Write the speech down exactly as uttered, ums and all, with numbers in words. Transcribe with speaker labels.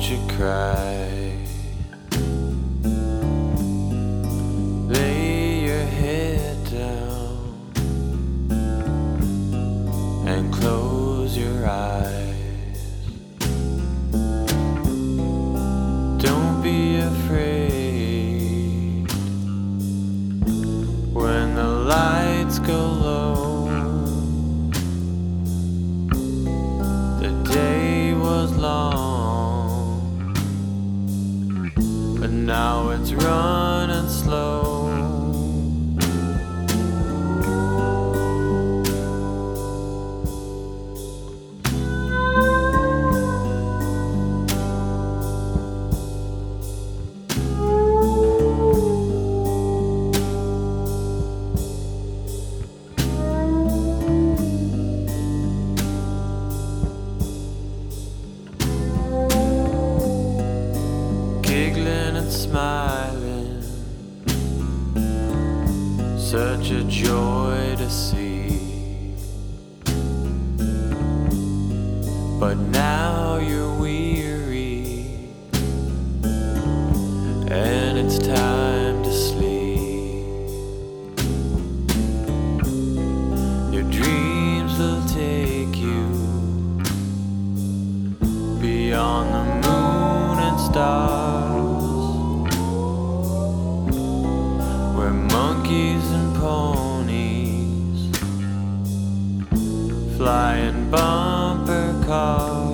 Speaker 1: you cry. Lay your head down and close your eyes. Don't be afraid when the lights go low. The day was long, but now it's running slow. Giggling and smiling, such a joy to see. But now you're weary, and it's time to sleep. Your dreams will take you beyond the moon and stars, where monkeys and ponies fly in bumper cars.